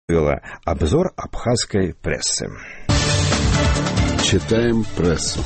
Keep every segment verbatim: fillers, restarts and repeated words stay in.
Обзор абхазской прессы. Читаем прессу.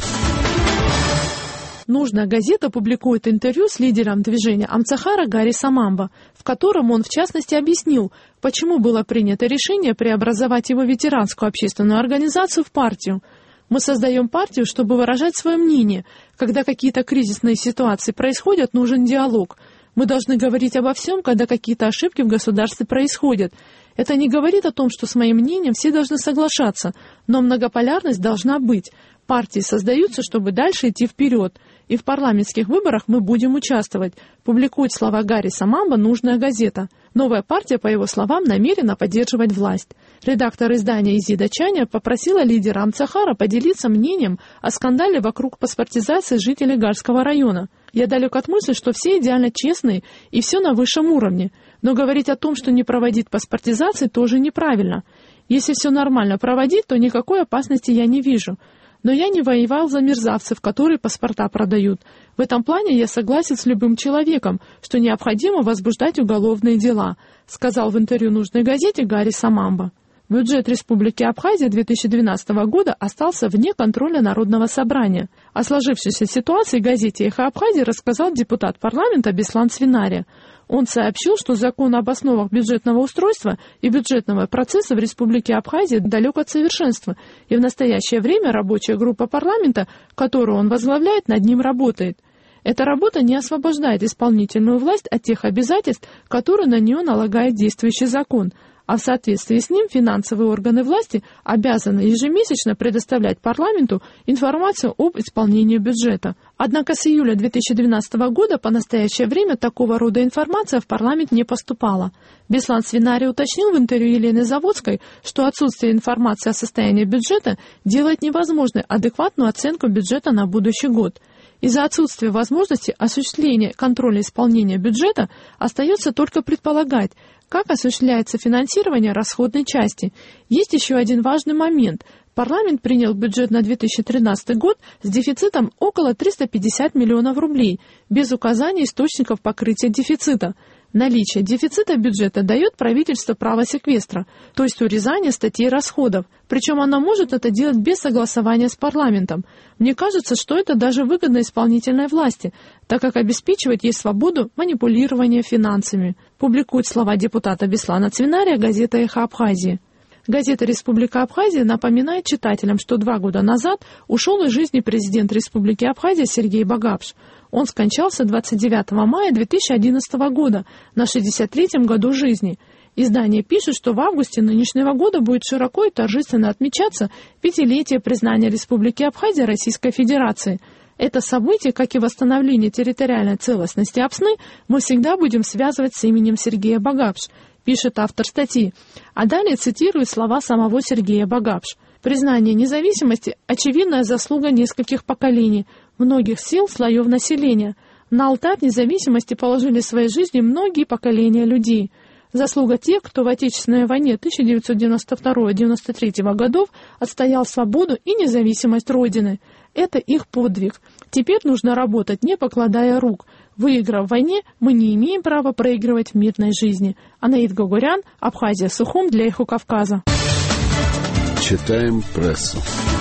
Нужная газета публикует интервью с лидером движения Амцахара Гарри Самамба, в котором он, в частности, объяснил, почему было принято решение преобразовать его ветеранскую общественную организацию в партию. Мы создаем партию, чтобы выражать свое мнение. Когда какие-то кризисные ситуации происходят, нужен диалог. Мы должны говорить обо всем, когда какие-то ошибки в государстве происходят. Это не говорит о том, что с моим мнением все должны соглашаться, но многополярность должна быть. Партии создаются, чтобы дальше идти вперед. И в парламентских выборах мы будем участвовать. Публикует слова Гарри Самамба «Нужная газета». Новая партия, по его словам, намерена поддерживать власть. Редактор издания Изида Чаня попросила лидера Амцахара поделиться мнением о скандале вокруг паспортизации жителей Гальского района. Я далек от мысли, что все идеально честные и все на высшем уровне. Но говорить о том, что не проводить паспортизации, тоже неправильно. Если все нормально проводить, то никакой опасности я не вижу. Но я не воевал за мерзавцев, которые паспорта продают. В этом плане я согласен с любым человеком, что необходимо возбуждать уголовные дела, сказал в интервью «Нужной газете» Гарри Самамба. Бюджет Республики Абхазия две тысячи двенадцатого года остался вне контроля Народного собрания. О сложившейся ситуации газете «Эхо Абхазии» рассказал депутат парламента Беслан Свинария. Он сообщил, что закон об основах бюджетного устройства и бюджетного процесса в Республике Абхазия далек от совершенства, и в настоящее время рабочая группа парламента, которую он возглавляет, над ним работает. Эта работа не освобождает исполнительную власть от тех обязательств, которые на нее налагает действующий закон, а в соответствии с ним финансовые органы власти обязаны ежемесячно предоставлять парламенту информацию об исполнении бюджета. Однако с июля две тысячи двенадцатого года по настоящее время такого рода информация в парламент не поступала. Беслан Свинарий уточнил в интервью Елены Заводской, что отсутствие информации о состоянии бюджета делает невозможной адекватную оценку бюджета на будущий год. Из-за отсутствия возможности осуществления контроля исполнения бюджета остается только предполагать, как осуществляется финансирование расходной части. Есть еще один важный момент. Парламент принял бюджет на две тысячи тринадцатый год с дефицитом около триста пятьдесят миллионов рублей, без указания источников покрытия дефицита. Наличие дефицита бюджета дает правительству право секвестра, то есть урезания статей расходов. Причем оно может это делать без согласования с парламентом. Мне кажется, что это даже выгодно исполнительной власти, так как обеспечивает ей свободу манипулирования финансами. Публикует слова депутата Беслана Свинария газета «Эхо Абхазии». Газета «Республика Абхазия» напоминает читателям, что два года назад ушел из жизни президент Республики Абхазия Сергей Багапш. Он скончался двадцать девятого мая две тысячи одиннадцатого года на шестьдесят третьем году жизни. Издание пишет, что в августе нынешнего года будет широко и торжественно отмечаться пятилетие признания Республики Абхазия Российской Федерации. Это событие, как и восстановление территориальной целостности Апсны, мы всегда будем связывать с именем Сергея Багапш, пишет автор статьи. А далее цитирую слова самого Сергея Багапш. Признание независимости – очевидная заслуга нескольких поколений, многих сил, слоев населения. На алтарь независимости положили свои жизни многие поколения людей. Заслуга тех, кто в Отечественной войне тысяча девятьсот девяносто второго — девяносто третьего годов отстоял свободу и независимость Родины. Это их подвиг. Теперь нужно работать, не покладая рук. Выиграв в войне, мы не имеем права проигрывать в мирной жизни. Анаит Гогорян, Абхазия, Сухум для Эхо Кавказа. Читаем прессу.